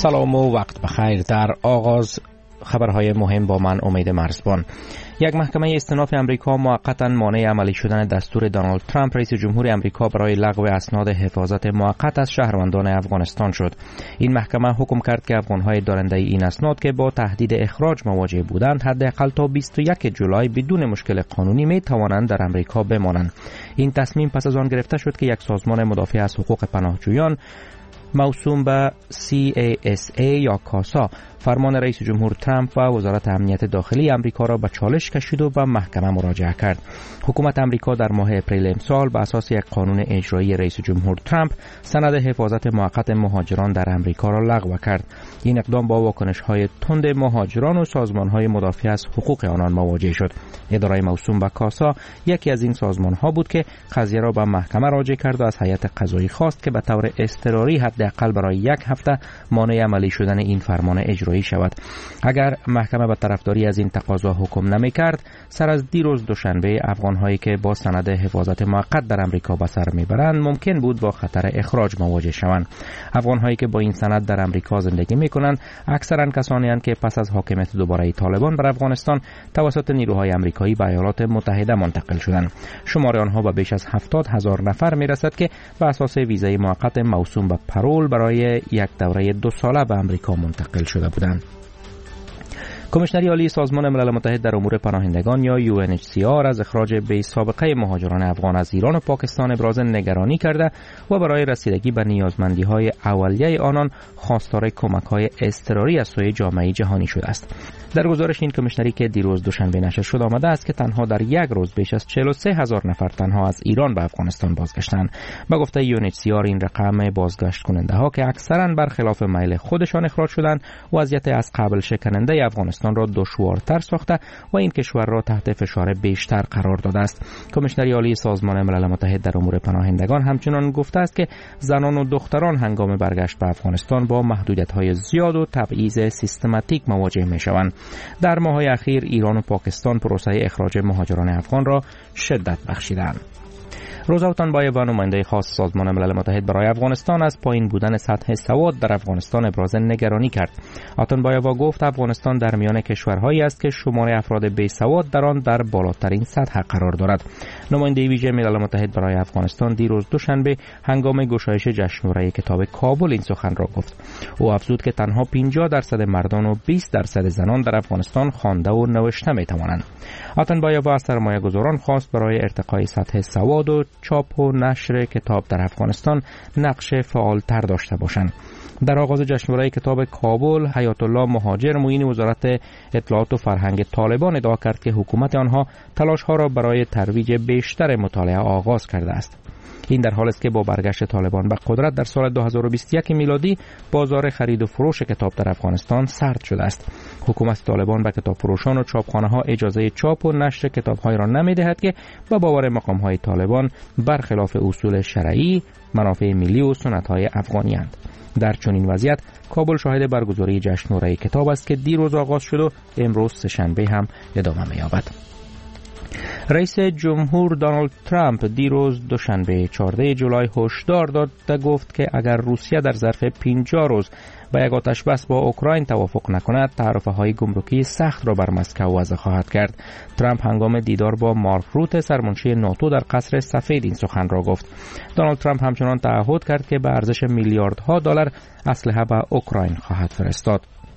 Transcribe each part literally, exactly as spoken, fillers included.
سلام و وقت بخیر. در آغاز خبرهای مهم با من امید مرزبان. یک محکمه استئناف امریکا موقتا مانع عملی شدن دستور دونالد ترامپ رئیس جمهور امریکا برای لغو اسناد حفاظت موقت از شهروندان افغانستان شد. این محکمه حکم کرد که افغانهای دارنده این اسناد که با تهدید اخراج مواجه بودند حداقل تا بیست و یک جولای بدون مشکل قانونی می توانند در امریکا بمانند. این تصمیم پس از آن گرفته شد که یک سازمان مدافع از حقوق پناهجویان موسوم به سی ای اس ای یا کاسا فرمان رئیس جمهور ترامپ و وزارت امنیت داخلی امریکا را به چالش کشید و به محکمه مراجعه کرد. حکومت امریکا در ماه اپریل امسال به اساس یک قانون اجرایی رئیس جمهور ترامپ سند حفاظت موقت مهاجران در امریکا را لغو کرد. این اقدام با واکنش‌های تند مهاجران و سازمان‌های مدافع از حقوق آنان مواجه شد. اداره موسوم به کاسا یکی از این سازمان‌ها بود که قضیه را به محکمه راجع کرد و از هیئت قضایی خواست که به طور اضطراری حداقل برای یک هفته مانع عملی شدن این فرمان اجرایی شود. اگر محکمه به طرفداری از این تقاضا حکم نمی‌کرد، سر از دیروز دوشنبه افغان‌هایی که با سند حفاظت موقت در امریکا به سر می‌برند ممکن بود با خطر اخراج مواجه شوند. افغان‌هایی که با این سند در امریکا زندگی می‌کنند اکثراً کسانی هستند که پس از حاکمیت دوباره طالبان بر افغانستان توسط نیروهای آمریکایی به ایالات متحده منتقل شدند. شمار آنها به بیش از هفتاد هزار نفر می‌رسد که به اساس ویزای موقت موسوم به پرول برای یک دوره دو ساله به امریکا منتقل شده بودند. کمیشنری عالی سازمان ملل متحد در امور پناهندگان یا یو ان اچ سی آر از اخراج بی سابقه مهاجران افغان از ایران و پاکستان ابراز نگرانی کرده و برای رسیدگی به نیازمندی‌های اولیه آنان خواستار کمک‌های اضطراری از سوی جامعه جهانی شده است. در گزارش این کمیشنری که دیروز دوشنبه نشر شد آمده است که تنها در یک روز بیش از چهل و سه هزار نفر تنها از ایران به افغانستان بازگشتند. به گفته یو ان اچ سی آر این رقم بازگشت کننده ها که اکثرا برخلاف میل خودشان اخراج شدند وضعیت از قبل شکننده افغانستان را دشوارتر ساخته و این کشور را تحت فشار بیشتر قرار داده است. کمیشنری عالی سازمان ملل متحد در امور پناهندگان همچنان گفته است که زنان و دختران هنگام برگشت به افغانستان با محدودیت‌های زیاد و تبعیض سیستماتیک مواجه می‌شوند. در ماه‌های اخیر ایران و پاکستان پروسه اخراج مهاجران افغان را شدت بخشیدند. روزا اوتانبایووا و نماینده خاص سازمان ملل متحد برای افغانستان از پایین بودن سطح سواد در افغانستان ابراز نگرانی کرد. اوتانبایووا گفت افغانستان در میان کشورهایی است که شمار افراد بی سواد در آن در بالاترین سطح قرار دارد. نماینده ویژه ملل متحد برای افغانستان دیروز دوشنبه هنگام گشایش جشنواره کتاب کابل این سخن را گفت. او افزود که تنها پنجاه درصد مردان و بیست درصد زنان در افغانستان خوانده و نوشته می‌توانند. اوتانبایووا از سرمایه‌گذاران خواست برای ارتقای سطح سواد و چاپ و نشر کتاب در افغانستان نقش فعالتر داشته باشند. در آغاز جشنواره کتاب کابل حیات الله مهاجر معین وزارت اطلاعات و فرهنگ طالبان ادعا کرد که حکومت آنها تلاش‌ها را برای ترویج بیشتر مطالعه آغاز کرده است. این در حالی است که با برگشت طالبان به قدرت در سال دو هزار و بیست و یک میلادی بازار خرید و فروش کتاب در افغانستان سرد شده است. حکومت طالبان به کتاب فروشان و چاپخانه‌ها اجازه چاپ و نشر کتاب‌های را نمی‌دهد که به باور مقام‌های طالبان برخلاف اصول شرعی، منافع ملی و سنت‌های افغانی‌اند. در چنین وضعیت کابل شاهد برگزاری جشنواره کتاب است که دیروز آغاز شد و امروز سه‌شنبه هم ادامه می‌یابد. رئیس جمهور دونالد ترامپ دیروز دوشنبه چهاردهم جولای هشدار داد و گفت که اگر روسیه در ظرف پنجاه روز به یک آتش بس با اوکراین توافق نکند تعرفه‌های گمرکی سخت را بر مسکو وضع خواهد کرد. ترامپ هنگام دیدار با مارک روت سرمنشی ناتو در قصر سفید این سخن را گفت. دونالد ترامپ همچنان تعهد کرد که به ارزش میلیاردها دلار اسلحه به اوکراین خواهد فرستاد.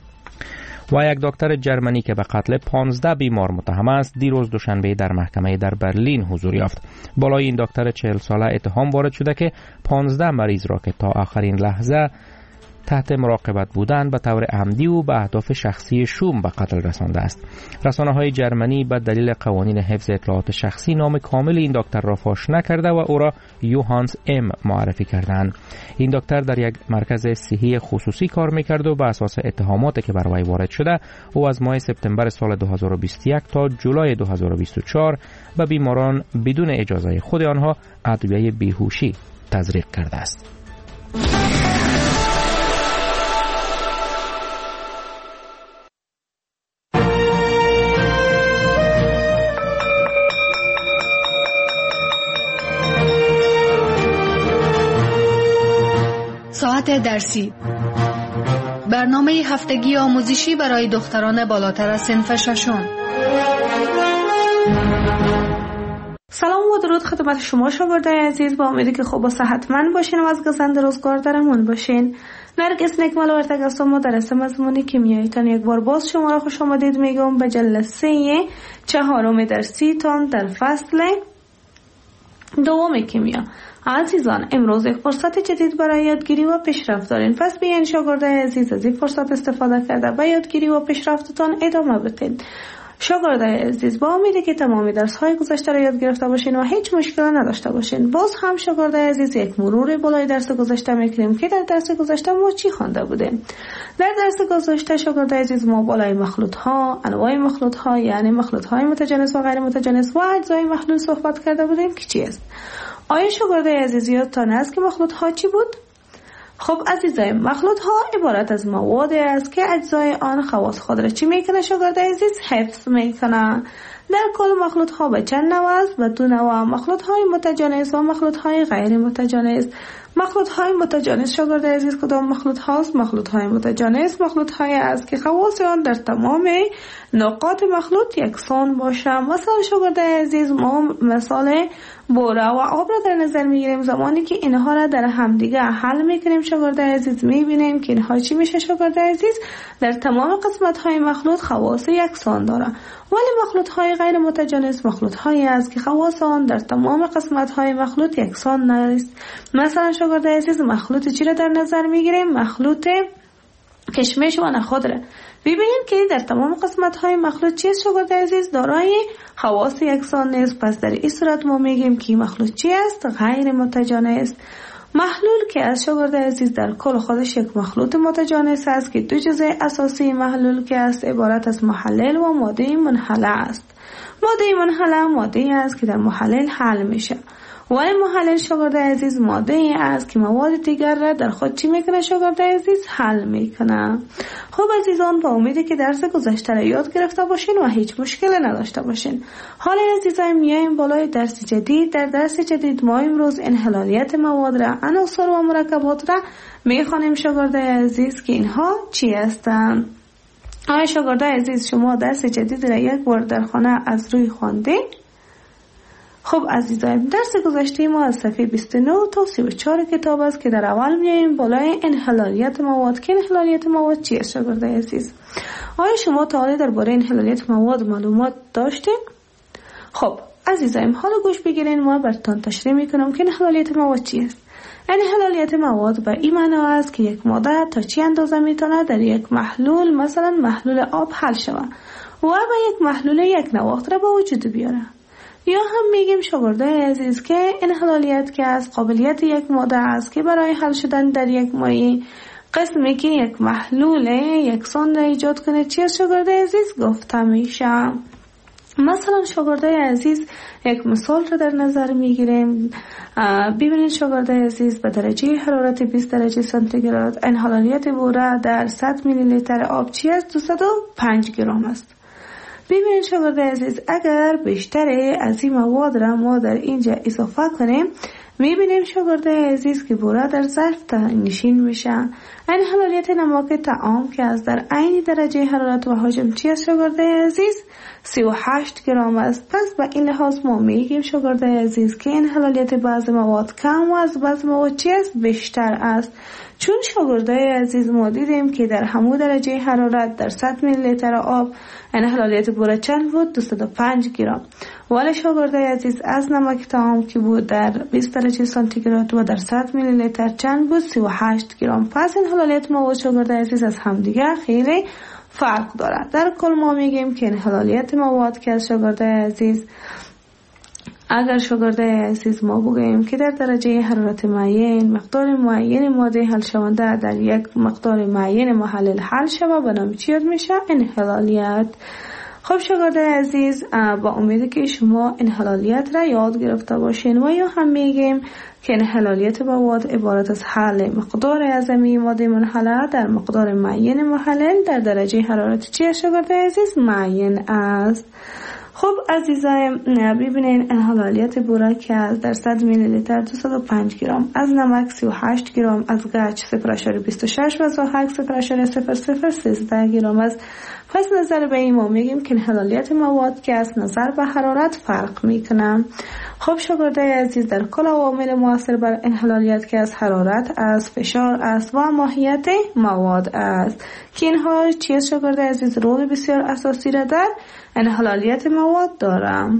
و یک دکتر جرمنی که به قتل پانزده بیمار متهم است دیروز دوشنبه در محکمه در برلین حضور یافت. بالای این دکتر چهل ساله اتهام وارد شده که پانزده مریض را که تا آخرین لحظه تحت مراقبت بودند به طور عمدی و به اهداف شخصی شوم به قتل رسانده است. رسانه‌های جرمنی به دلیل قوانین حفظ اطلاعات شخصی نام کامل این دکتر را فاش نکرده و او را یوهانس ام معرفی کردند. این دکتر در یک مرکز صحی خصوصی کار می‌کرد و به اساس اتهاماتی که بر وی وارد شده او از ماه سپتامبر سال دو هزار و بیست و یک تا جولای دو هزار و بیست و چهار به بیماران بدون اجازه خود آنها ادویه بیهوشی تزریق کرده است. ساعت درسی برنامه هفتگی آموزشی برای دختران بالاتر از صنف ششم. سلام و درود خدمت شما شاگردای عزیز، با امیدی که خوب و صحتمند باشین و از گزند روزگار درمون باشین. نرگس نکمل و ارتگ هستم و درس مضمون کیمیایی تان یک بار باز شما را خوش آمدید میگم به جلسه چهارم درسی تان در فصل دوم کیمیا. عزیزان، امروز یک فرصت جدید برای یادگیری و پیشرفت دارین، پس بیاین شاگردای عزیز از این فرصت استفاده کرده به یادگیری و پیشرفتتان ادامه بدین. شاگردای عزیز، با امیدی که تمامی درس‌های گذشته را یاد گرفته باشین و هیچ مشکلی نداشته باشین. باز هم شاگردای عزیز یک مرور بالای درس گذشته میکنیم که در درس گذشته ما چی خوانده بودیم. در درس گذشته شاگردای عزیز ما بالای مخلوط‌ها، انواع مخلوط‌ها یعنی مخلوط‌های متجانس و غیر متجانس و اجزای محلول صحبت کرده بودیم که چی است. آیا شاگردای عزیز یادتان است که مخلوط‌ها چی بود؟ خب عزیزای، مخلوط ها عبارت از موادی است که اجزای آن خواص خود را چی میکنه شاگردای عزیز؟ حفظ میکنه. در کل مخلوط ها به چند نوع است؟ به دو نوع، مخلوط های متجانس و مخلوط های غیر متجانس. مخلوط های متجانس شاگردای عزیز کدام مخلوط هاست؟ مخلوط های متجانس مخلوط های است که خواص آن در تمام نقاط مخلوط یکسان باشه. مثلا شاگردای عزیز ما مثال بوره و آب را در نظر میگیریم، زمانی که اینها را در همدیگه حل میکنیم شاگردای عزیز میبینیم که اینها چی میشه شاگردای عزیز؟ در تمام قسمت های مخلوط خواص یکسان داره. ولی مخلوط های غیر متجانس مخلوط هایی است که خواص آن در تمام قسمت های مخلوط یکسان نیست. مثلا شاگردای عزیز مخلوط چی را در نظر میگیریم؟ مخلوط کشمش و نخودره. ببینید که در تمام قسمت های مخلوط چیست شاگردای عزیز؟ دارای خواص یکسان نیست. پس در این صورت ما میگیم که مخلوط چی است؟ غیر متجانس. محلول که از شاگردای عزیز در کل خودش یک مخلوط متجانس است که دو جزء اساسی محلول که است عبارت از محلل و ماده منحله است. ماده منحله ماده است که در محلل حل میشه. ولی محلل شاگردای عزیز ماده ای است که مواد دیگر را در خود چی میکنه شاگردای عزیز؟ حل میکنه. خب عزیزان، با امیدی که درس گذشته را یاد گرفته باشین و هیچ مشکلی نداشته باشین. حالا عزیزان میایم بالای درس جدید. در درس جدید ما امروز انحلالیت مواد را، عناصر و مرکبات را میخوانیم شاگردای عزیز که اینها چی هستند. آیا شاگردای عزیز شما درس جدید را یک بار در خانه از روی خواندین؟ خب عزیزان، درس گذشته ما از صفحه بیست و نه تا سی و چهار کتاب است که در اول میایم بالای انحلالیت مواد. که انحلالیت مواد چی است شاگردای عزیز؟ آیا شما تا حالا درباره انحلالیت مواد معلومات داشتین؟ خب عزیزان، حالا گوش بگیرین، ما براتون تشریح میکنم که انحلالیت مواد چی است. انحلالیت مواد به این معنا است که یک ماده تا چی اندازه میتونه در یک محلول، مثلا محلول آب، حل شود و به یک محلول یک نواخت را به وجود بیاره. یا هم میگیم شاگردای عزیز که انحلالیت که از قابلیت یک ماده است که برای حل شدن در یک مایع قسمی که یک محلول یکسان را ایجاد کنه چی از شاگردای عزیز گفته میشه. مثلا شاگردای عزیز یک مثال رو در نظر میگیریم. ببینید شاگردای عزیز، به درجه حرارت بیست درجه سانتیگراد انحلالیت بوره در صد میلی لیتر آب چی است؟ دویست و پنج گرم است. ببینید شاگردای عزیز، اگر بیشتر از این مواد را ما در اینجا اضافه کنیم میبینیم شاگردای عزیز که بوره در ظرف نشین میشه. انحلالیت نمک طعام که از در عین درجه حرارت و حجم چی است شاگردای عزیز؟ سی و هشت گرم است. پس به این لحاظ ما میگیم شاگردای عزیز که انحلالیت بعض مواد کم و از بعض مواد چی است؟ بیشتر است. چون شاگردای عزیز ما دیدیم که در همون درجه حرارت در صد میلی لیتر آب انحلالیت بوره چند بود؟ دویست و پنج گرم. ولی شاگردای عزیز از نمک طعام که بود در بیست درجه سانتیگراد و در صد میلی لیتر چند بود؟ سی و هشت گرم. پس انحلالیت مواد شاگردای عزیز از همدیگه خیلی فرق دارد. در کل ما میگیم که انحلالیت مواد که از شاگردای عزیز، اگر شاگردای عزیز ما بگوییم که در درجه حرارت معین مقدار معین ماده حل شونده در یک مقدار معین محلل حل شود، به نام چی یاد میشه؟ انحلالیت. خب شاگردای عزیز، با امید که شما انحلالیت را یاد گرفته باشین و یا هم میگیم که انحلالیت مواد عبارت از حل مقدار اعظمی ماده منحله در مقدار معین محلل در درجه حرارت چی شاگردای عزیز؟ معین است. خب عزیزایم ببینین انحلالیت بوراک از در صد میلی لیتر دویست و پنج گرم، از نمک سی و هشت گرم، از گچ صفر ممیز بیست و شش و زاهک صفر ممیز صفر صفر سیزده گرم است. پس نظر به این ما میگیم که انحلالیت مواد که از نظر به حرارت فرق میکنه. خب شاگردای عزیز در کل عوامل مؤثر بر انحلالیت که از حرارت، از فشار است و ماهیت مواد است که اینها چیز شاگردای عزیز رول بسیار اساسی را در انحلالیت مواد دارم.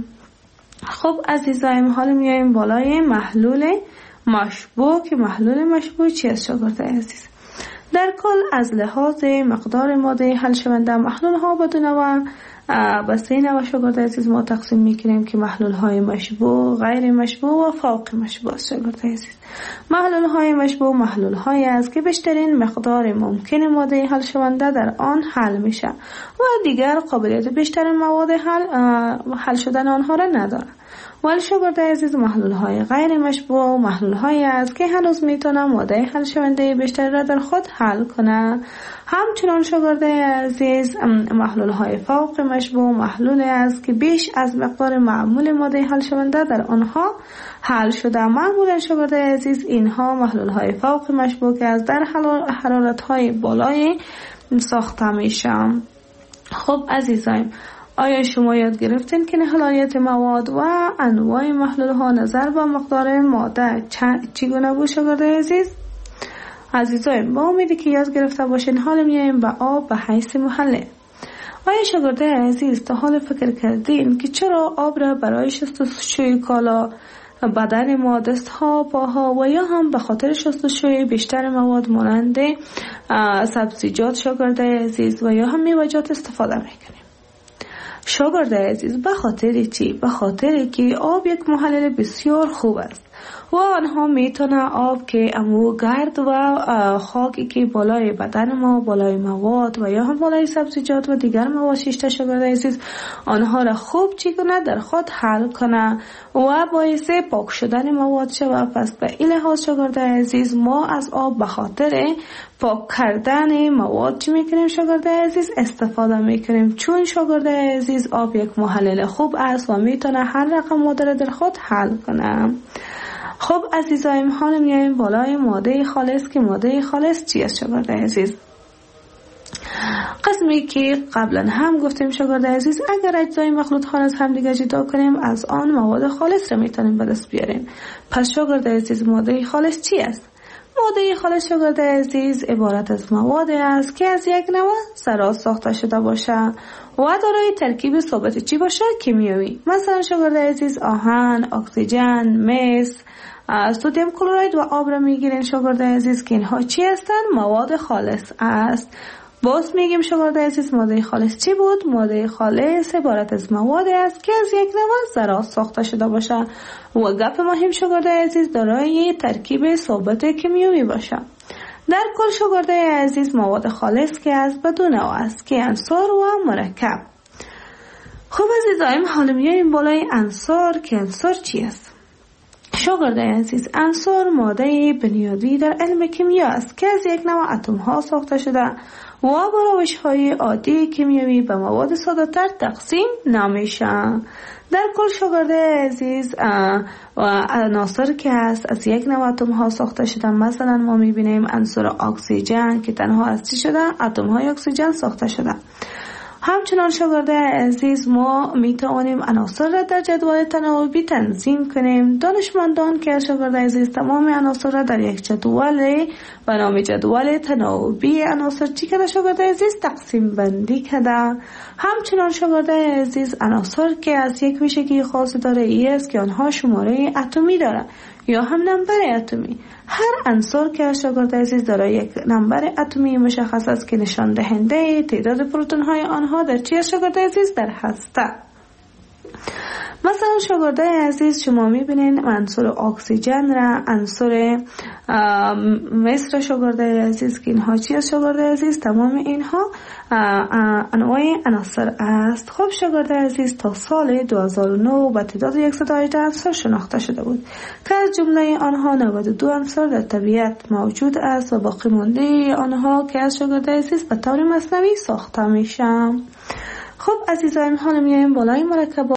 خب عزیزایم حالا میایم بالای محلول مشبوع که محلول مشبوع چیست شاگردای عزیز؟ در کل از لحاظ مقدار ماده حل شونده محلول ها بدون و به سه نوع شاگردای عزیز ما تقسیم میکنیم که محلول های مشبوع، غیر مشبوع و فوق مشبوع است شاگردای عزیز. محلول های مشبوع محلول هایی است که بیشترین مقدار ممکن ماده حل شونده در آن حل میشه و دیگر قابلیت بیشتر مواد حل حل شدن آنها را نداره. ولی شاگردای عزیز محلول های غیر مشبوع محلول هایی است که هنوز میتونه ماده حل شونده بیشتر را در خود حل کنه. همچنان شاگردای عزیز محلول های فوق مشبوع محلول است که بیش از مقدار معمول ماده حل شونده در آنها حل شده. معمولا شاگردای عزیز اینها محلول های فوق مشبوع که از در حرارت های بالای ساخته میشن. خب عزیزایم آیا شما یاد گرفتین که انحلالیت مواد و انواع محلول ها نظر به مقدار ماده چگونه بود شاگردای عزیز؟ عزیزایم با امیدی که یاد گرفته باشین حالا میایم به آب به حیث محلل. آیا شاگردای عزیز تا حال فکر کردین که چرا آب را برای شستشوی کالا، بدن ما، دست ها، پاها و یا هم به خاطر شستشوی بیشتر مواد مانند سبزیجات شاگردای عزیز و یا هم میوه‌جات استفاده میکنیم؟ شاگردای عزیز به خاطر چی؟ به خاطر که آب یک محلل بسیار خوب است و آنها میتونه آب که امو گرد و خاکی که بالای بدن ما، بالای مواد و یا هم بالای سبزیجات و دیگر مواد شیشته شاگردای عزیز آنها را خوب چی کنه در خود حل کنه و باعث پاک شدن مواد شود. پس به این لحاظ شاگردای عزیز ما از آب به خاطر پاک کردن مواد چی میکنیم شاگردای عزیز استفاده میکنیم، چون شاگردای عزیز آب یک محلل خوب است و میتونه هر رقم ماده را در خود حل کنه. خب عزیزایم حالا میایم بالای ماده خالص که ماده خالص چی است شاگردای عزیز؟ قسمی که قبلا هم گفتیم شاگردای عزیز اگر اجزای مخلوط ها از هم دیگه جدا کنیم از آن مواد خالص را میتونیم به دست بیاریم. پس شاگردای عزیز ماده خالص چی است؟ ماده خالص شاگردای عزیز عبارت از مواد است که از یک نوع ذرات ساخته شده باشه و دارای ترکیب ثابت چی باشه؟ کیمیایی. مثلا شاگردای عزیز آهن، اکسیژن، مس، سدیم کلراید و آب را میگیرین شاگردای عزیز که اینها چی هستن؟ مواد خالص است. باز میگیم شاگردای عزیز ماده خالص چی بود؟ ماده خالص عبارت از مواد است که از یک نوع ذرات ساخته شده باشه و گپ مهم شاگردای عزیز دارای ترکیب ثابت کیمیایی باشه. در کل شاگردای عزیز مواد خالص که از بدون نوع است که عنصر و مرکب. خب عزیزایم حالا میایم بالای عنصر که عنصر چی است؟ شاگردای عزیز عنصر ماده بنیادی در علم کیمیا است که از یک نوع اتم ها ساخته شده و با روش های عادی کیمیایی به مواد ساده تر تقسیم نمیشن. در کل شاگردای عزیز عناصر که هست از یک نوع اتم ها ساخته شده. مثلا ما میبینیم عنصر اکسیژن که تنها از چی شده؟ اتم های اکسیژن ساخته شده. همچنان شاگردای عزیز ما میتوانیم عناصر را در جدول تناوبی تنظیم کنیم. دانشمندان که شاگردای عزیز تمام عناصر را در یک جدول به نام جدول تناوبی عناصر چی کرده شاگردای عزیز تقسیم بندی کرده. همچنان شاگردای عزیز عناصر که از یک ویژگی خاصی داره ای است که آنها شماره اتمی داره یا هم نمبر اتمی. هر عنصر که شاگردای عزیز داره یک نمبر اتمی مشخص است که نشان دهنده تعداد پروتون های آنها در چی شاگردای عزیز در هسته. مثلا شاگردای عزیز شما میبینین عنصر اکسیژن را، عنصر مس را شاگردای عزیز که اینها چی است شاگردای عزیز؟ تمام اینها انواع عناصر است. خب شاگردای عزیز تا سال دو هزار و نه با تعداد صد و هجده عنصر شناخته شده بود که از جمله آنها نود و دو عنصر در طبیعت موجود است و باقی مانده آنها که از شاگردای عزیز به طور مصنوعی ساخته میشن. خب عزیزایم، حالا میایم بالای مرکبات